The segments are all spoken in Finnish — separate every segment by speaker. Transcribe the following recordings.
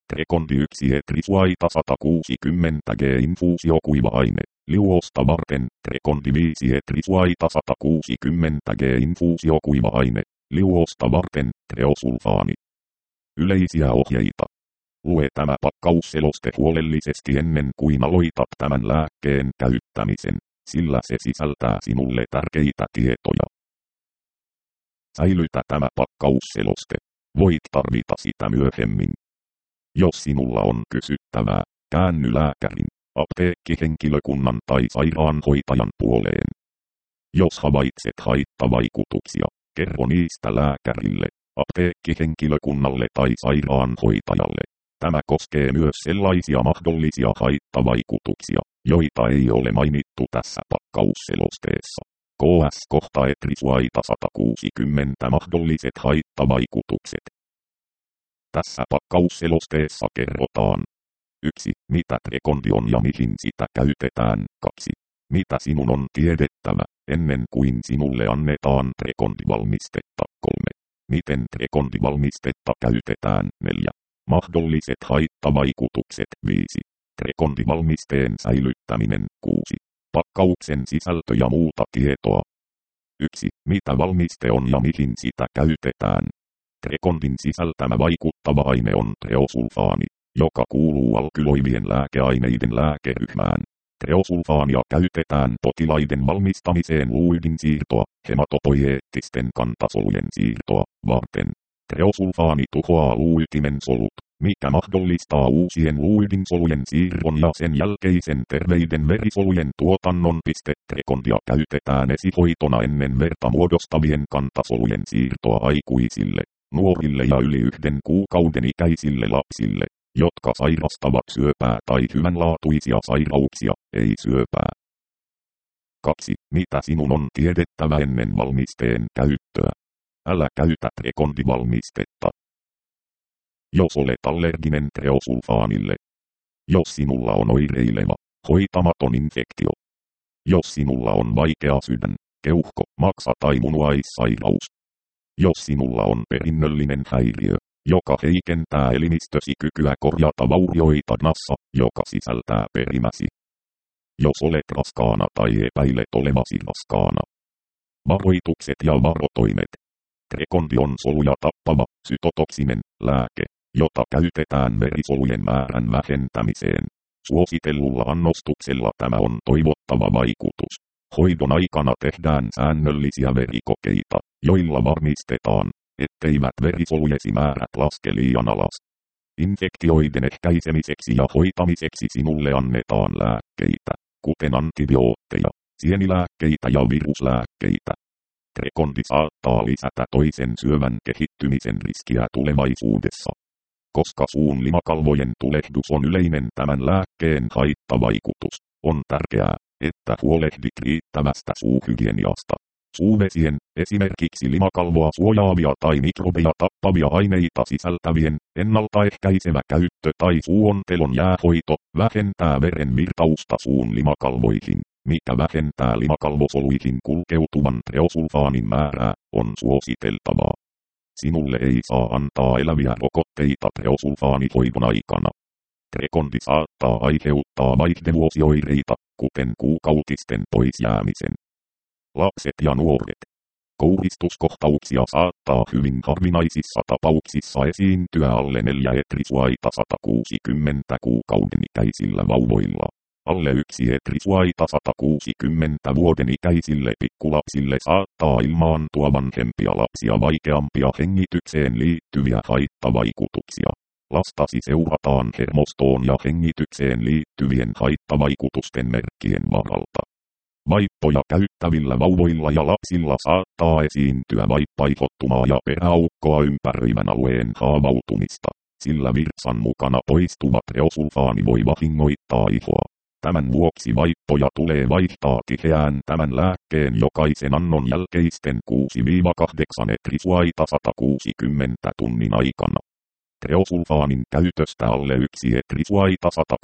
Speaker 1: Trekondi 1 etrisuaita 160 g infuusiokuiva-aine. Liuosta varten. Trekondi 5 etrisuaita 160 g infuusiokuiva-aine. Liuosta varten. Treosulfaani. Yleisiä ohjeita. Lue tämä pakkausseloste huolellisesti ennen kuin aloitat tämän lääkkeen käyttämisen, sillä se sisältää sinulle tärkeitä tietoja. Säilytä tämä pakkausseloste. Voit tarvita sitä myöhemmin. Jos sinulla on kysyttävää, käänny lääkärin, apteekkihenkilökunnan tai sairaanhoitajan puoleen. Jos havaitset haittavaikutuksia, kerro niistä lääkärille, apteekkihenkilökunnalle tai sairaanhoitajalle. Tämä koskee myös sellaisia mahdollisia haittavaikutuksia, joita ei ole mainittu tässä pakkausselosteessa. KS-kohta etrisuaita 160 mahdolliset haittavaikutukset. Tässä pakkausselosteessa kerrotaan 1. Mitä trekondi on ja mihin sitä käytetään. 2. Mitä sinun on tiedettävä, ennen kuin sinulle annetaan trekondivalmistetta. 3. Miten trekondivalmistetta käytetään. 4. Mahdolliset haittavaikutukset. 5. Trekondivalmisteen säilyttäminen. 6. Pakkauksen sisältö ja muuta tietoa. 1. Mitä valmiste on ja mihin sitä käytetään. Trekondin sisältämä vaikuttava aine on treosulfaani, joka kuuluu alkyloivien lääkeaineiden lääkeryhmään. Treosulfaania käytetään potilaiden valmistamiseen luuydin siirtoa, hematopoieettisten kantasolujen siirtoa varten. Treosulfaani tuhoaa luuytimen solut, mikä mahdollistaa uusien luuidinsolujen siirron ja sen jälkeisen terveiden verisolujen tuotannon. Trekondia käytetään esihoitona ennen verta muodostavien kantasolujen siirtoa aikuisille, nuorille ja yli 1 kuukauden ikäisille lapsille, jotka sairastavat syöpää tai hyvänlaatuisia sairauksia, ei syöpää. 2. Mitä sinun on tiedettävä ennen valmisteen käyttöä? Älä käytä trekondivalmistetta, jos olet allerginen treosulfaanille. Jos sinulla on oireileva, hoitamaton infektio. Jos sinulla on vaikea sydän, keuhko, maksa tai munuaissairaus. Jos sinulla on perinnöllinen häiriö, joka heikentää elimistösi kykyä korjata vaurioita DNAssa, joka sisältää perimäsi. Jos olet raskaana tai epäilet olevasi raskaana. Varoitukset ja varotoimet. Trekondi on soluja tappava, sytotoksinen lääke, jota käytetään verisolujen määrän vähentämiseen. Suositellulla annostuksella tämä on toivottava vaikutus. Hoidon aikana tehdään säännöllisiä verikokeita, joilla varmistetaan, etteivät verisolujesi määrät laske liian alas. Infektioiden ehkäisemiseksi ja hoitamiseksi sinulle annetaan lääkkeitä, kuten antibiootteja, sienilääkkeitä ja viruslääkkeitä. Trekondi saattaa lisätä toisen syövän kehittymisen riskiä tulevaisuudessa. Koska suun limakalvojen tulehdus on yleinen tämän lääkkeen haittavaikutus, on tärkeää, että huolehdit riittävästä suuhygieniasta. Suuvesien, esimerkiksi limakalvoa suojaavia tai mikrobeja tappavia aineita sisältävien, ennaltaehkäisevä käyttö tai suuontelon jäähoito vähentää veren virtausta suun limakalvoihin, mikä vähentää limakalvosoluihin kulkeutuvan treosulfaanin määrää, on suositeltavaa. Sinulle ei saa antaa eläviä rokotteita treosulfaanihoidon aikana. Trekondi saattaa aiheuttaa vaihdevuosioireita, kuten kuukautisten poisjäämisen. Lapset ja nuoret. Kouhistuskohtauksia saattaa hyvin harvinaisissa tapauksissa esiintyä alle 4 etrisuaita 160 kuukauden ikäisillä vauvoilla. Alle 1 etrisuaita 160 vuoden ikäisille pikkulapsille saattaa ilmaantua vanhempia lapsia vaikeampia hengitykseen liittyviä haittavaikutuksia. Lastasi seurataan hermostoon ja hengitykseen liittyvien haittavaikutusten merkkien varalta. Vaippoja käyttävillä vauvoilla ja lapsilla saattaa esiintyä vaippaihottumaa ja peräaukkoa ympäröivän alueen haavautumista, sillä virtsan mukana poistuva treosulfaani voi vahingoittaa ihoa. Tämän vuoksi vaippoja tulee vaihtaa tiheään tämän lääkkeen jokaisen annon jälkeisten 6-8 etrisuaita 160 tunnin aikana. Treosulfaanin käytöstä alle 1 etrisuaita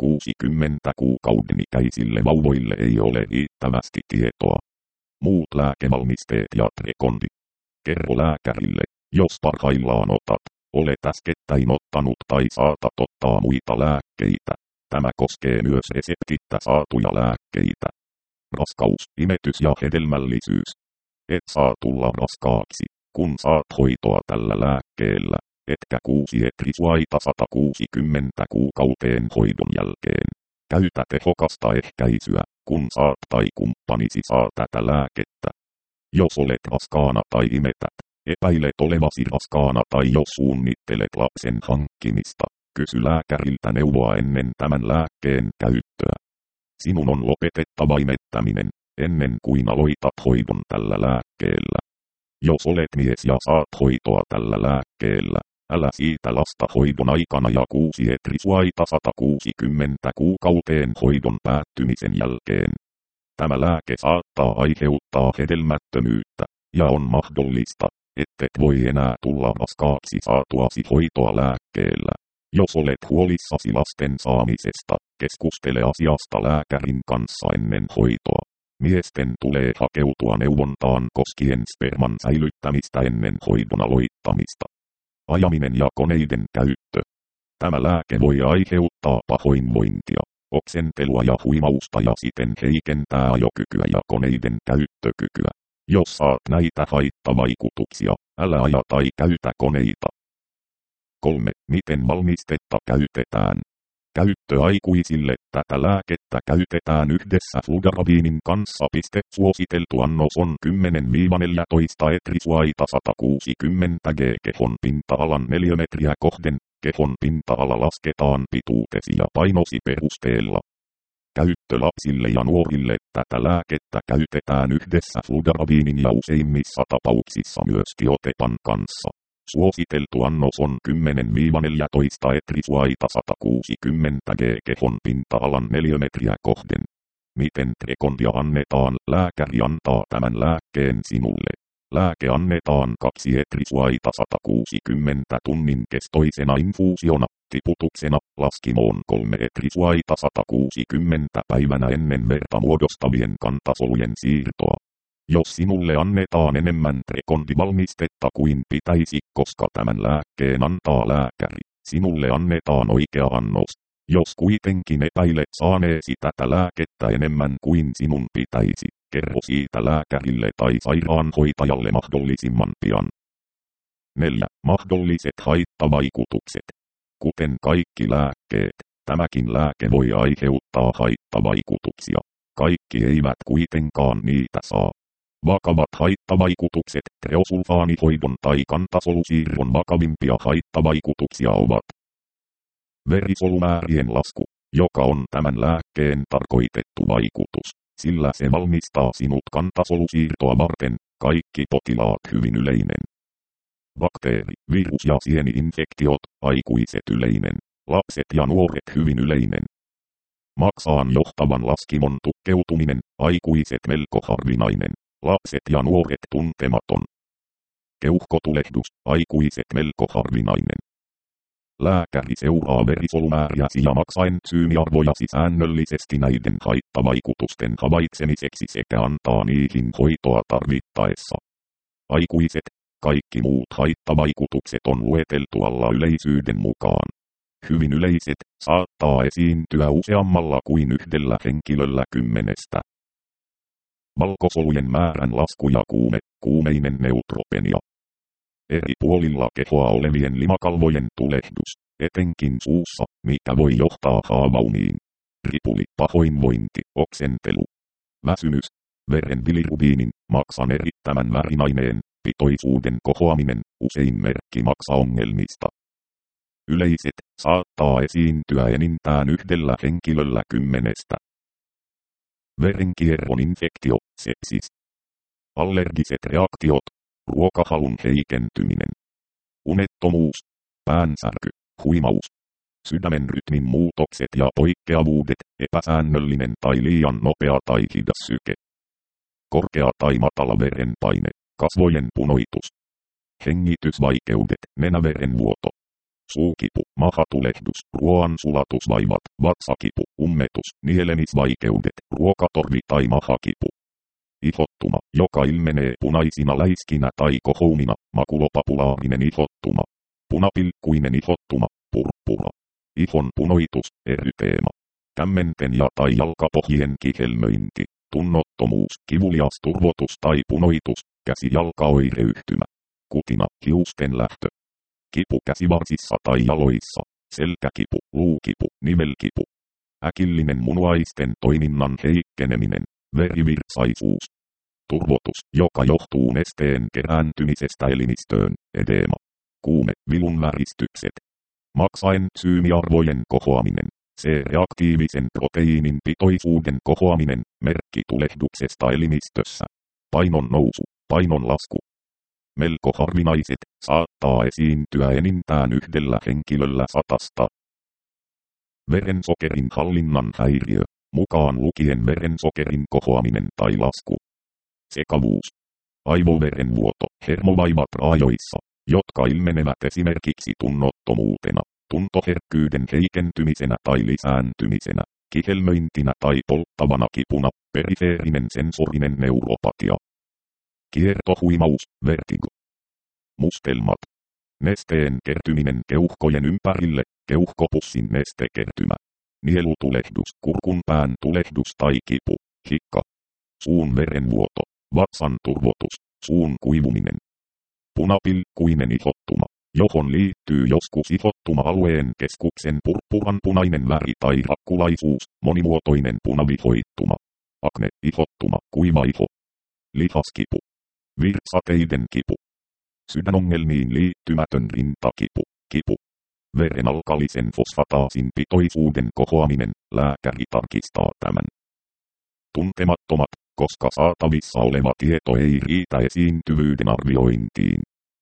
Speaker 1: 160 kuukauden ikäisille vauvoille ei ole riittävästi tietoa. Muut lääkevalmisteet ja trekondi. Kerro lääkärille, jos parhaillaan otat olet äskettäin ottanut tai saatat ottaa muita lääkkeitä. Tämä koskee myös reseptittä saatuja lääkkeitä. Raskaus, imetys ja hedelmällisyys. Et saa tulla raskaaksi, kun saat hoitoa tällä lääkkeellä, etkä 6 etrisuaita 160 kuukauteen hoidon jälkeen. Käytä tehokasta ehkäisyä, kun saat tai kumppanisi saa tätä lääkettä. Jos olet raskaana tai imetät, epäilet olevasi raskaana tai jos suunnittelet lapsen hankkimista, kysy lääkäriltä neuvoa ennen tämän lääkkeen käyttöä. Sinun on lopetettava imettäminen, ennen kuin aloitat hoidon tällä lääkkeellä. Jos olet mies ja saat hoitoa tällä lääkkeellä, älä siitä lasta hoidon aikana ja 6 etrisuaita 160 kuukauteen hoidon päättymisen jälkeen. Tämä lääke saattaa aiheuttaa hedelmättömyyttä, ja on mahdollista, ettet voi enää tulla raskaaksi saatuasi hoitoa lääkkeellä. Jos olet huolissasi lasten saamisesta, keskustele asiasta lääkärin kanssa ennen hoitoa. Miesten tulee hakeutua neuvontaan koskien sperman säilyttämistä ennen hoidon aloittamista. Ajaminen ja koneiden käyttö. Tämä lääke voi aiheuttaa pahoinvointia, oksentelua ja huimausta ja siten heikentää ajokykyä ja koneiden käyttökykyä. Jos saat näitä haittavaikutuksia, älä aja tai käytä koneita. 3. Miten valmistetta käytetään? Käyttö aikuisille. Tätä lääkettä käytetään yhdessä fludarabinin kanssa. Suositeltu annos on 10-14 etrisuaita 160 g kehon pinta-alan neliömetriä kohden. Kehon pinta-ala lasketaan pituutesi ja painosi perusteella. Käyttö lapsille ja nuorille. Tätä lääkettä käytetään yhdessä fludarabinin ja useimmissa tapauksissa myös tiotepan kanssa. Suositeltu annos on 10-14 etrisuaita 160 g kehon pinta-alan neliömetriä kohden. Miten trekondia annetaan? Lääkäri antaa tämän lääkkeen sinulle. Lääke annetaan 2 etrisuaita 160 tunnin kestoisena infuusiona, tiputuksena, laskimoon 3 etrisuaita 160 päivänä ennen verta muodostavien kantasolujen siirtoa. Jos sinulle annetaan enemmän trekondivalmistetta kuin pitäisi, koska tämän lääkkeen antaa lääkäri, sinulle annetaan oikea annos. Jos kuitenkin epäilet saaneesi tätä lääkettä enemmän kuin sinun pitäisi, kerro siitä lääkärille tai sairaanhoitajalle mahdollisimman pian. 4. Mahdolliset haittavaikutukset. Kuten kaikki lääkkeet, tämäkin lääke voi aiheuttaa haittavaikutuksia. Kaikki eivät kuitenkaan niitä saa. Vakavat haittavaikutukset. Treosulfaanihoidon tai kantasolusiirron vakavimpia haittavaikutuksia ovat verisuolumäärien lasku, joka on tämän lääkkeen tarkoitettu vaikutus, sillä se valmistaa sinut kantasolusiirtoa varten. Kaikki potilaat hyvin yleinen. Bakteeri, virus ja sieni-infektiot, aikuiset yleinen. Lapset ja nuoret hyvin yleinen. Maksaan johtavan laskimon tukkeutuminen, aikuiset melko harvinainen. Lapset ja nuoret tuntematon. Keuhkotulehdus, aikuiset melko harvinainen. Lääkäri seuraa verisolumääriäsi ja maksaentsyymiarvojasi säännöllisesti näiden haittavaikutusten havaitsemiseksi sekä antaa niihin hoitoa tarvittaessa. Aikuiset, kaikki muut haittavaikutukset on lueteltu alla yleisyyden mukaan. Hyvin yleiset, saattaa esiintyä useammalla kuin yhdellä henkilöllä 10. Valkosolujen määrän lasku ja kuumeinen neutropenia. Eri puolilla kehoa olevien limakalvojen tulehdus, etenkin suussa, mikä voi johtaa haavaumiin. Ripuli, pahoinvointi, oksentelu. Väsymys, veren bilirubiinin, maksan erittämän värinaineen, pitoisuuden kohoaminen, usein merkki maksaongelmista. Yleiset, saattaa esiintyä enintään yhdellä henkilöllä 10. Verenkierron infektio, sepsis. Allergiset reaktiot, ruokahalun heikentyminen. Unettomuus, päänsärky, huimaus. Sydämen rytmin muutokset ja poikkeavuudet, epäsäännöllinen tai liian nopea tai hidas syke. Korkea tai matala verenpaine, kasvojen punoitus. Hengitysvaikeudet, nenäverenvuoto. Suukipu, mahatulehdus, ruoansulatusvaivat, vatsakipu, ummetus, nielemisvaikeudet, ruokatorvi tai mahakipu. Ihottuma, joka ilmenee punaisina läiskinä tai kohoumina, makulopapulaarinen ihottuma. punapilkkuinen ihottuma, purppura. Ihon punoitus, eryteema. Kämmenten ja tai jalkapohjien kihelmöinti, tunnottomuus, kivulias turvotus tai punoitus, käsi-jalkaoireyhtymä. Kutina, hiusten lähtö. Kipu käsivarsissa tai jaloissa, selkäkipu, luukipu, nivelkipu. Äkillinen munuaisten toiminnan heikkeneminen, verivirtsaisuus. Turvotus, joka johtuu nesteen kerääntymisestä elimistöön, edeema. Kuume, vilunväristykset. Maksaensyymiarvojen kohoaminen, C-reaktiivisen proteiinin pitoisuuden kohoaminen, merkki tulehduksesta elimistössä. Painon nousu, painon lasku. Melko harvinaiset, saattaa esiintyä enintään yhdellä henkilöllä 100. Verensokerin hallinnan häiriö, mukaan lukien verensokerin kohoaminen tai lasku. Sekavuus. Aivoverenvuoto, hermovaivat raajoissa, jotka ilmenevät esimerkiksi tunnottomuutena, tuntoherkkyyden heikentymisenä tai lisääntymisenä, kihelmöintinä tai polttavana kipuna, perifeerinen sensorinen neuropatia. Kiertohuimaus, vertigo. Mustelmat. Nesteen kertyminen keuhkojen ympärille, keuhkopussin nestekertymä. Nielutulehdus, kurkunpään tulehdus tai kipu, hikka. Suun verenvuoto, vatsan turvotus, suun kuivuminen. Punapilkkuinen ihottuma, johon liittyy joskus ihottuma-alueen keskuksen purppuranpunainen väri tai rakkulaisuus, monimuotoinen punavihoittuma. Akne, ihottuma, kuiva iho. Lihaskipu. Virtsateiden kipu. Sydänongelmiin liittymätön rintakipu, kipu. Veren alkalisen fosfataasin pitoisuuden kohoaminen, lääkäri tarkistaa tämän. Tuntemattomat, koska saatavissa oleva tieto ei riitä esiintyvyyden arviointiin.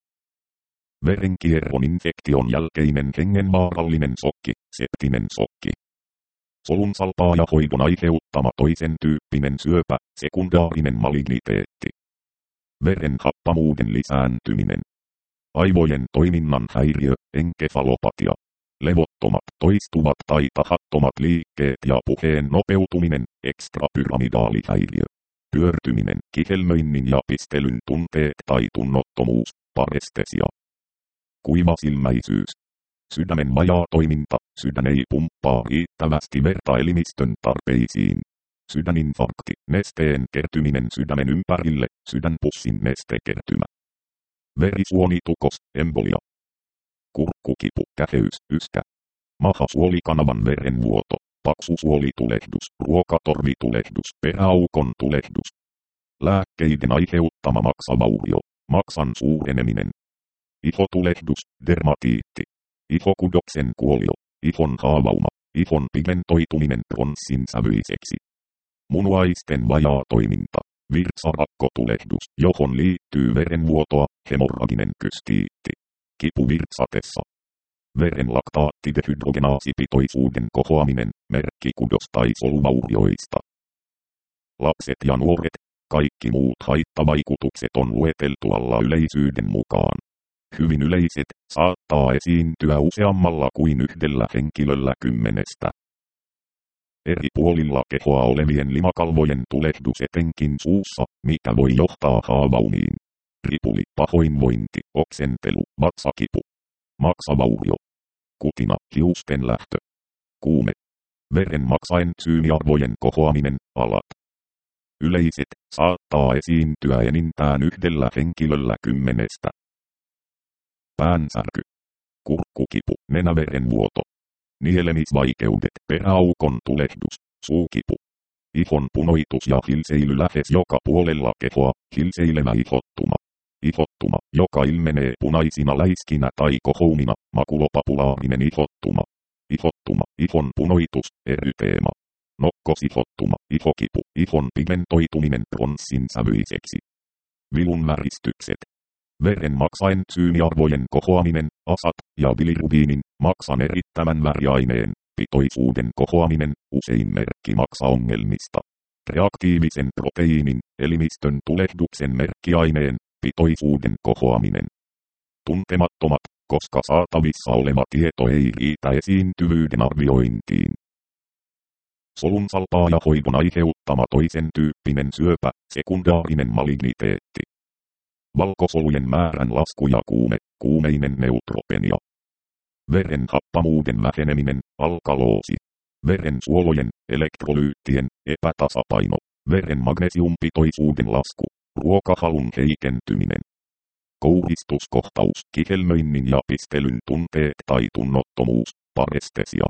Speaker 1: Verenkierron infektion jälkeinen hengenvaarallinen sokki, septinen sokki. Solunsalpaajahoidon aiheuttama toisen tyyppinen syöpä, sekundaarinen maligniteetti. Veren happamuuden lisääntyminen. Aivojen toiminnan häiriö, enkefalopatia. Levottomat, toistuvat tai tahattomat liikkeet ja puheen nopeutuminen, ekstrapyramidaalihäiriö. Pyörtyminen, kihelmöinnin ja pistelyn tunteet tai tunnottomuus, parestesia. Kuivasilmäisyys. Sydämen vajaa toiminta, sydän ei pumppaa riittävästi verta elimistön tarpeisiin. Sydäninfarkti, nesteen kertyminen sydämen ympärille, sydänpussin nestekertymä. Verisuonitukos, embolia. Kurkkukipu, käheys, yskä. Mahasuolikanavan verenvuoto, paksusuolitulehdus, ruokatorvitulehdus, peräaukon tulehdus. Lääkkeiden aiheuttama maksavaurio, maksan suureneminen. Ihotulehdus, dermatiitti. Ihokudoksen kuolio, ihon haavauma, ihon pimentoituminen bronssin sävyiseksi. Munuaisten vajaa toiminta, virtsarakkotulehdus, johon liittyy verenvuotoa, hemorraginen kystiitti. Kipu virtsatessa. Veren laktaattidehydrogenaasipitoisuuden kohoaminen, merkki kudos- tai soluvaurioista. Lapset ja nuoret, kaikki muut haittavaikutukset on lueteltu alla yleisyyden mukaan. Hyvin yleiset, saattaa esiintyä useammalla kuin yhdellä henkilöllä 10. Eri puolilla kehoa olevien limakalvojen tulehdus etenkin suussa, mikä voi johtaa haavaumiin. Ripuli, pahoinvointi, oksentelu, vatsakipu. Maksavaurio. Kutina, hiusten lähtö. Kuume. Veren maksaensyymiarvojen kohoaminen, alat. Yleiset, saattaa esiintyä enintään yhdellä henkilöllä 10. Päänsärky. Kurkkukipu, nenäverenvuoto. Nielemisvaikeudet, peräaukon tulehdus, suukipu. Ihon punoitus ja hilseily lähes joka puolella kehoa, hilseilevä ihottuma. Ihottuma, joka ilmenee punaisina läiskinä tai kohoumina, makulopapulaarinen ihottuma. Ihottuma, ihon punoitus, eryteema. Nokkosihottuma, ihokipu, ihon pimentoituminen bronssin sävyiseksi. Vilunväristykset. Veren maksaensyymiarvojen kohoaminen, asat, ja bilirubiinin, maksan erittämän väriaineen, pitoisuuden kohoaminen, usein merkki maksaongelmista. Reaktiivisen proteiinin, elimistön tulehduksen merkkiaineen, pitoisuuden kohoaminen. Tuntemattomat, koska saatavissa oleva tieto ei riitä esiintyvyyden arviointiin. Solunsalpaajahoidon aiheuttama toisen tyyppinen syöpä, sekundaarinen maligniteetti. Valkosolujen määrän lasku ja kuume, kuumeinen neutropenia. Veren happamuuden väheneminen, alkaloosi. Verensuolojen, elektrolyyttien, epätasapaino. Veren magnesiumpitoisuuden lasku. Ruokahalun heikentyminen. Kouhistuskohtaus, kihelmöinnin ja pistelyn tunteet tai tunnottomuus, parestesia.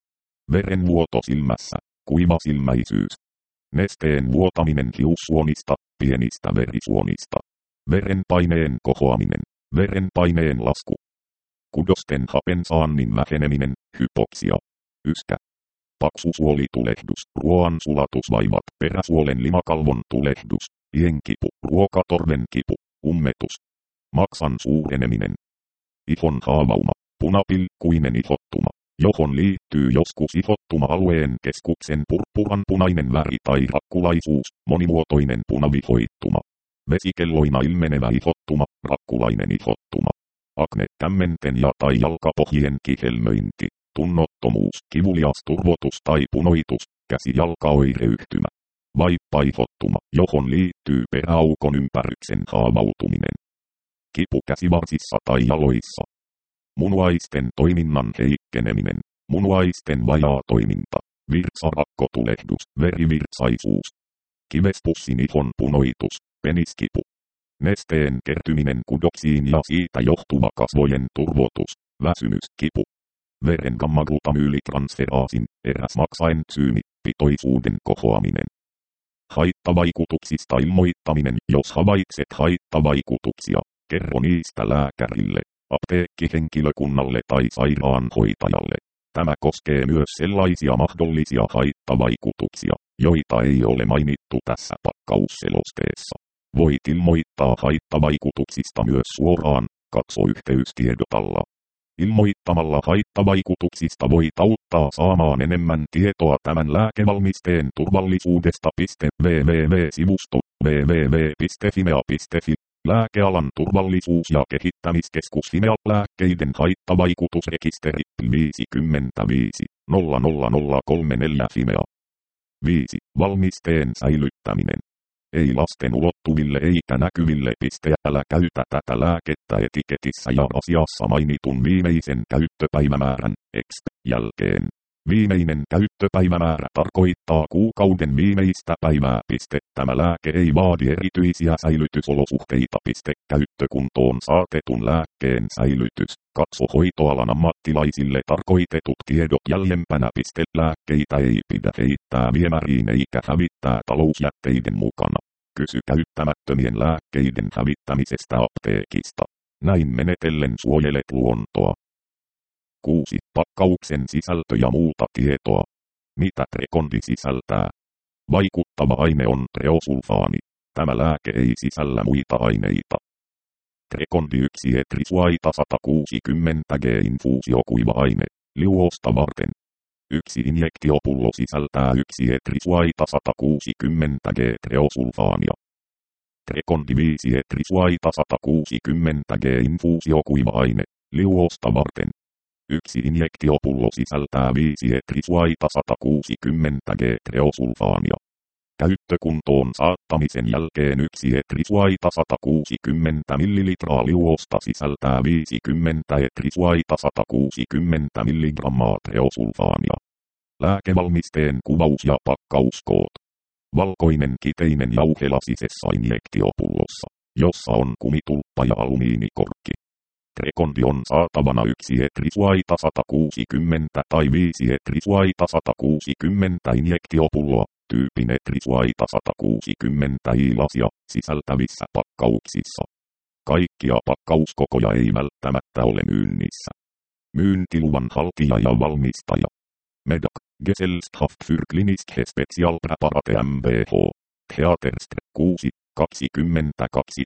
Speaker 1: Verenvuoto silmässä, kuivasilmäisyys. Nesteen vuotaminen hiussuonista, pienistä verisuonista. Verenpaineen kohoaminen, verenpaineen lasku. Kudosten hapensaannin väheneminen, hypoksia. Yskä. Paksusuolitulehdus, ruoansulatusvaivat, peräsuolen limakalvon tulehdus, ienkipu, ruokatorven kipu, ummetus. Maksan suureneminen. Ihon haavauma, punapilkkuinen ihottuma, johon liittyy joskus ihottuma-alueen keskuksen purppuranpunainen väri tai rakkulaisuus, monimuotoinen punavihoittuma. Vesikelloina ilmenevä ihottuma, rakkulainen ihottuma. Akne kämmenten ja tai jalkapohjien kihelmöinti, tunnottomuus, kivulias turvotus tai punoitus, käsi-jalkaoireyhtymä. Vaippaihottuma, johon liittyy peräaukon ympäryksen haavautuminen. Kipu käsivarsissa tai jaloissa. Munuaisten toiminnan heikkeneminen, munuaisten vajaa toiminta, virtsarakkotulehdus, verivirtsaisuus. Kivespussin ihon punoitus, peniskipu. Nesteen kertyminen kudoksiin ja siitä johtuva kasvojen turvotus, väsymyskipu. Veren gamma-glutamyylitransferaasin, eräs maksaentsyymi, pitoisuuden kohoaminen. Haittavaikutuksista ilmoittaminen, jos havaitset haittavaikutuksia, kerro niistä lääkärille, apteekkihenkilökunnalle tai sairaanhoitajalle. Tämä koskee myös sellaisia mahdollisia haittavaikutuksia, joita ei ole mainittu tässä pakkausselosteessa. Voit ilmoittaa haittavaikutuksista myös suoraan, katso yhteystiedotalla. Ilmoittamalla haittavaikutuksista voit auttaa saamaan enemmän tietoa tämän lääkevalmisteen turvallisuudesta. www.sivusto www.fimea.fi Lääkealan turvallisuus- ja kehittämiskeskus Fimea lääkkeiden haittavaikutusrekisteri 55 00034 Fimea. 5. Valmisteen säilyttäminen. Ei lasten ulottuville eikä näkyville. Älä käytä tätä lääkettä etiketissä ja asiassa mainitun viimeisen käyttöpäivämäärän jälkeen. Viimeinen käyttöpäivämäärä tarkoittaa kuukauden viimeistä päivää. Tämä lääke ei vaadi erityisiä säilytysolosuhteita. Käyttökuntoon saatetun lääkkeen säilytys. Katso hoitoalan ammattilaisille tarkoitetut tiedot jäljempänä. Lääkkeitä ei pidä heittää viemäriin eikä hävittää talousjätteiden mukana. Kysy käyttämättömien lääkkeiden hävittämisestä apteekista. Näin menetellen suojelet luontoa. 6. Pakkauksen sisältö ja muuta tietoa. Mitä Trekondi sisältää? Vaikuttava aine on treosulfaani. Tämä lääke ei sisällä muita aineita. Trekondi 1 etrisuaita 160 G infuusiokuiva-aine, liuosta varten. 1 injektiopullo sisältää 1 etrisuaita 160 G treosulfaania. Trekondi 5 etrisuaita 160 G infuusiokuiva-aine, liuosta varten. 1 injektiopullo sisältää 5 etrisuaita 160 G treosulfaania. Käyttökuntoon saattamisen jälkeen 1 etrisuaita 160 ml liuosta sisältää 50 etrisuaita 160 mg treosulfaania. Lääkevalmisteen kuvaus ja pakkauskoot. Valkoinen kiteinen jauhe lasisessa injektiopullossa, jossa on kumitulppa ja alumiinikorkki. Trekondi on saatavana 1 etrisuaita 160 tai 5 etrisuaita 160 injektiopulloa, tyypin etrisuaita 160 ilasia, sisältävissä pakkauksissa. Kaikkia pakkauskokoja ei välttämättä ole myynnissä. Myyntiluvan haltija ja valmistaja. Medak, Gesellschaft für klinische Spezialpräparate mbH. Theaterstr 6, 22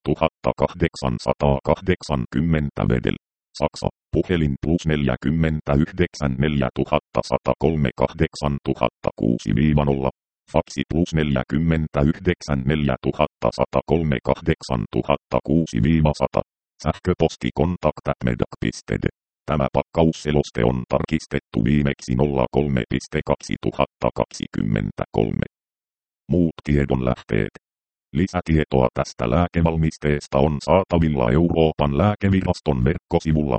Speaker 1: 880 Vedel. Saksa, puhelin +49 4103 8006-0. Faksi +49 4103 8006-100. Sähköposti kontakt@medak.de. Tämä pakkausseloste on tarkistettu viimeksi 03.2023. Muut tiedonlähteet. Lisätietoa tästä lääkevalmisteesta on saatavilla Euroopan lääkeviraston verkkosivulla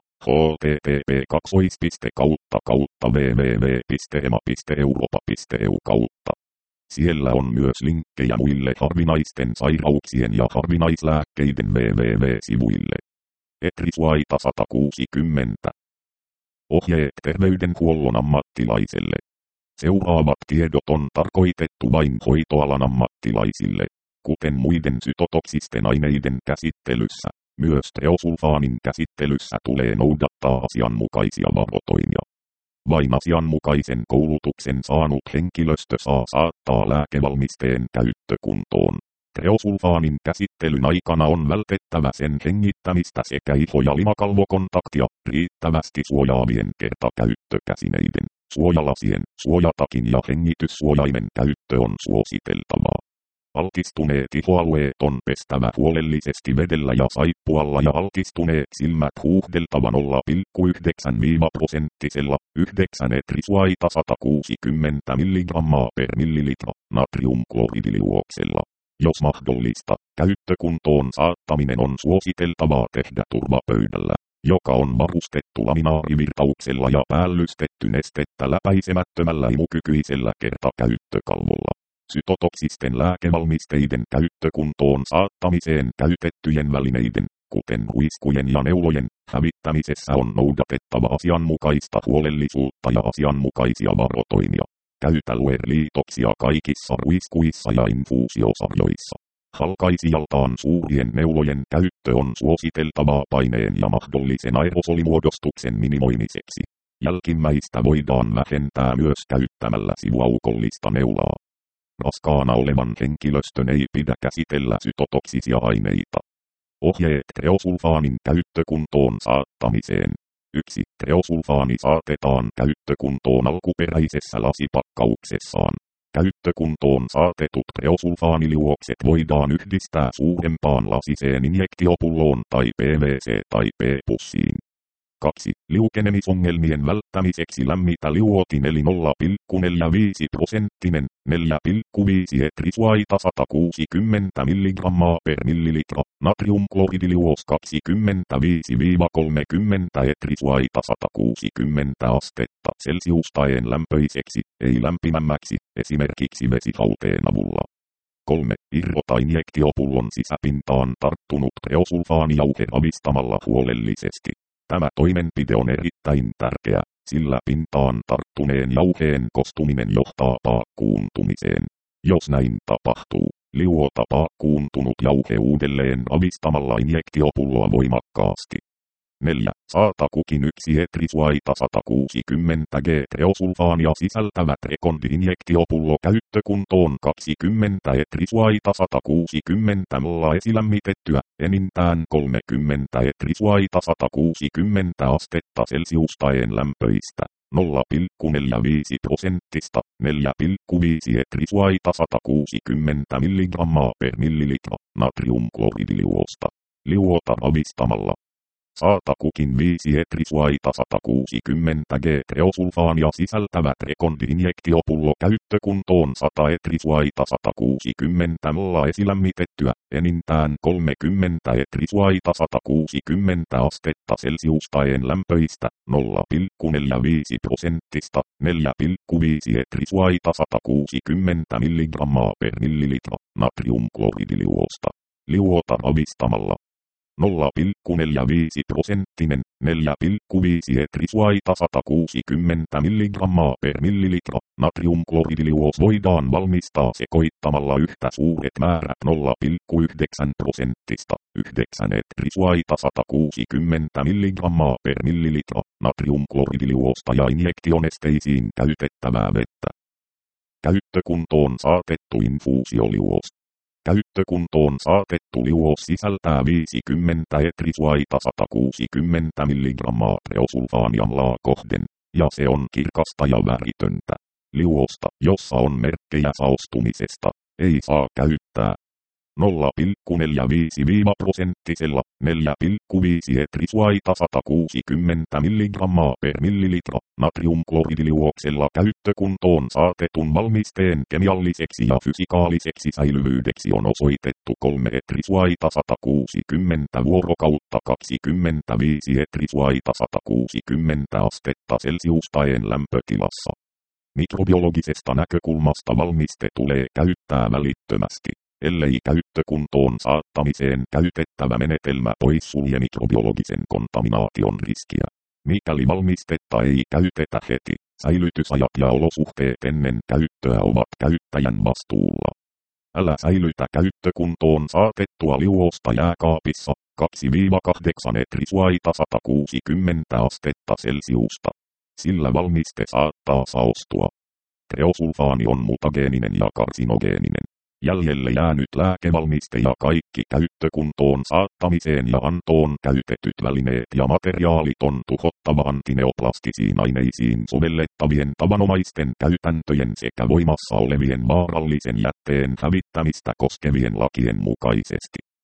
Speaker 1: http://www.ema.europa.eu. Siellä on myös linkkejä muille harvinaisten sairauksien ja harvinaislääkkeiden www-sivuille. Etrisuaita 160. Ohjeet terveydenhuollon ammattilaiselle. Seuraavat tiedot on tarkoitettu vain hoitoalan ammattilaisille, kuten muiden sytotoksisten aineiden käsittelyssä. Myös treosulfaanin käsittelyssä tulee noudattaa asianmukaisia varotoimia. Vain asianmukaisen koulutuksen saanut henkilöstö saa saattaa lääkevalmisteen käyttökuntoon. Treosulfaanin käsittelyn aikana on vältettävä sen hengittämistä sekä iho- ja limakalvokontaktia. Riittävästi suojaavien kertakäyttökäsineiden, suojalasien, suojatakin ja hengityssuojaimen käyttö on suositeltavaa. Altistuneet ihoalueet on pestävä huolellisesti vedellä ja saippualla ja altistuneet silmät huuhdeltava 0,9% 9 etrisuaita 160 mg per millilitra natriumkloridiliuoksella. Jos mahdollista, käyttökuntoon saattaminen on suositeltavaa tehdä turvapöydällä, joka on varustettu laminaarivirtauksella ja päällystetty nestettä läpäisemättömällä imukykyisellä kertakäyttökalvolla. Sytotoksisten lääkevalmisteiden käyttökuntoon saattamiseen käytettyjen välineiden, kuten ruiskujen ja neulojen, hävittämisessä on noudatettava asianmukaista huolellisuutta ja asianmukaisia varotoimia. Käytä luerliitoksia kaikissa ruiskuissa ja infuusiosarjoissa. Halkaisijaltaan suurien neulojen käyttö on suositeltavaa paineen ja mahdollisen aerosolimuodostuksen minimoimiseksi. Jälkimmäistä voidaan vähentää myös käyttämällä sivuaukollista neulaa. Raskaana olevan henkilöstön ei pidä käsitellä sytotoksisia aineita. Ohjeet treosulfaanin käyttökuntoon saattamiseen. 1. Treosulfaani saatetaan käyttökuntoon alkuperäisessä lasipakkauksessaan. Käyttökuntoon saatetut treosulfaaniliuokset voidaan yhdistää suurempaan lasiseen injektiopulloon tai PVC- tai P-pussiin. 2. Liukenemisongelmien välttämiseksi lämmitä liuotin eli 0,45%, 4,5 etrisuaita 160 mg per millilitra, natriumkloridiliuos 25-30 etrisuaita 160 astetta celsiustaen lämpöiseksi, ei lämpimämmäksi, esimerkiksi vesihauteen avulla. 3. Irrota injektiopullon sisäpintaan tarttunut treosulfaanijauhe ravistamalla huolellisesti. Tämä toimenpide on erittäin tärkeä, sillä pintaan tarttuneen jauheen kostuminen johtaa paakkuuntumiseen. Jos näin tapahtuu, liuota paakkuuntunut jauhe uudelleen ravistamalla injektiopulloa voimakkaasti. 4. Saata kukin 1 etrisuaita 160 g treosulfaania sisältävä Trekondi-injektiopullo käyttökuntoon 20 etrisuaita 160 ml esilämmitettyä, enintään 30 etrisuaita 160 astetta celsiustaen lämpöistä, 0,45%, 4,5 etrisuaita 160 mg per millilitra natriumkloridiliuosta. Liuota ravistamalla. Saata kukin 5 etrisuaita 160 g treosulfaania sisältävä Trekondi-injektiopullo käyttökuntoon 100 etrisuaita 160 ml esilämmitettyä, enintään 30 etrisuaita 160 astetta celsiustaen lämpöistä, 0,45%, 4,5 etrisuaita 160 mg per millilitra natriumkloridiliuosta. Liuota ravistamalla. 0,45%, 4,5 etrisuaita 160 mg per millilitra natriumkloridiliuos voidaan valmistaa sekoittamalla yhtä suuret määrät 0,9%, 9 etrisuaita 160 mg per millilitra natriumkloridiliuosta ja injektionesteisiin käytettävää vettä. Käyttökuntoon saatettu infuusioliuos. Käyttökuntoon saatettu liuos sisältää 50 etrisuaita 160 mg treosulfaaniamlaa kohden, ja se on kirkasta ja väritöntä. Liuosta, jossa on merkkejä saostumisesta, ei saa käyttää. 0,45% 4,5 etrisuaita 160 mg per millilitra, natriumkloridiliuoksella käyttökuntoon saatetun valmisteen kemialliseksi ja fysikaaliseksi säilyvyydeksi on osoitettu 3 etrisuaita 160 vuorokautta 25 etrisuaita 160 astetta celsiustaen lämpötilassa. Mikrobiologisesta näkökulmasta valmiste tulee käyttää välittömästi, ellei käyttökuntoon saattamiseen käytettävä menetelmä poissulje mikrobiologisen kontaminaation riskiä. Mikäli valmistetta ei käytetä heti, säilytysajat ja olosuhteet ennen käyttöä ovat käyttäjän vastuulla. Älä säilytä käyttökuntoon saatettua liuosta jääkaapissa 2-8 etrisuaita 160 astetta celsiusta, sillä valmiste saattaa saostua. Kreosulfaani on mutageeninen ja karsinogeeninen. Jäljelle jäänyt lääkevalmiste ja kaikki käyttökuntoon saattamiseen ja antoon käytetyt välineet ja materiaalit on tuhottava antineoplastisiin aineisiin sovellettavien tavanomaisten käytäntöjen sekä voimassa olevien vaarallisen jätteen hävittämistä koskevien lakien mukaisesti.